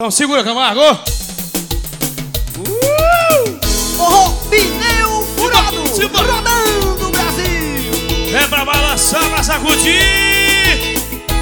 Então segura, Camargo. Forró pneu furado, rodando o Brasil. É pra balançar, pra sacudir.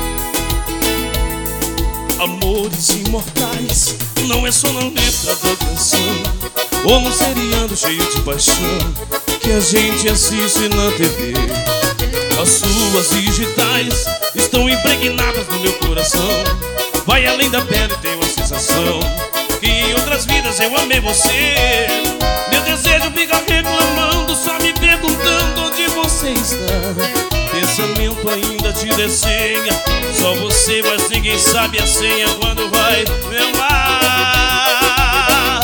Amores imortais não é só na letra da canção, ou num seriado cheio de paixão que a gente assiste na TV. As suas digitais estão impregnadas no meu coração. Vai além da pele, tenho a sensação que em outras vidas eu amei você. Meu desejo fica reclamando, só me perguntando onde você está. Pensamento ainda te desenha, só você, mas ninguém sabe a senha quando vai me amar.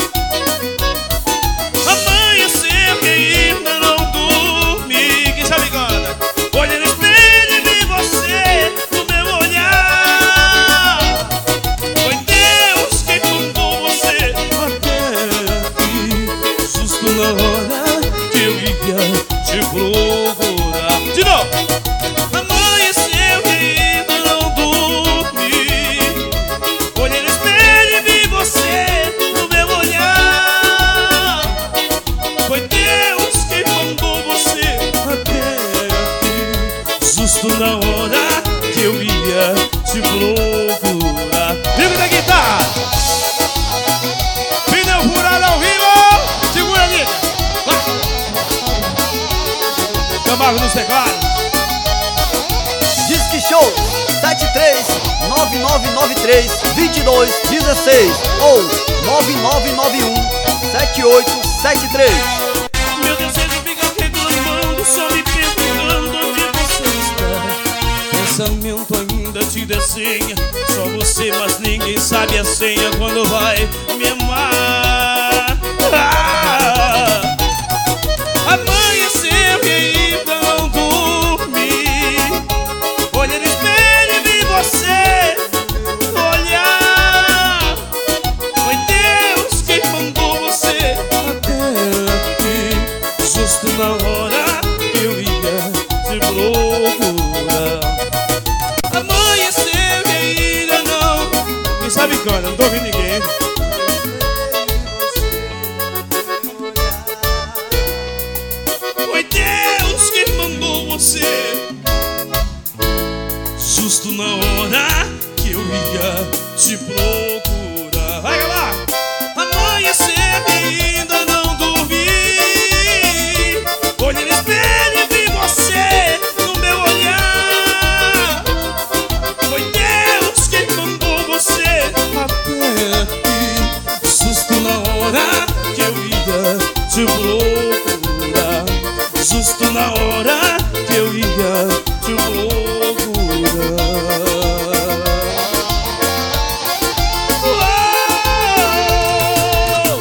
Amanhecer que ainda não dormi, quem sabe agora? Olha no espelho e vi você no meu olhar. Foi Deus quem mandou você até aqui, justo na hora que eu ia te procurar. De novo! Amanheceu e ainda não dormi. Olhei no espelho e vi você no meu olhar. Foi Deus quem mandou você até aqui, justo na hora que eu ia te procurar. Viva da guitarra! Pneu furado ao vivo! Segura ali! Camargo nos teclados. Disque Show 73-9993-2216 ou 9991-7873. Meu desejo fica reclamando, só me perguntando onde você está. Pensamento ainda te desenha, só você, mas ninguém sabe a senha quando vai me amar. Amanheceu e ainda não dormi. Olhei no espelho e vi você olhar. Foi Deus quem mandou você até aqui, justo na hora que eu ia te procurar. Amanheceu e ainda não. Quem sabe canta, não tô ouvindo ninguém.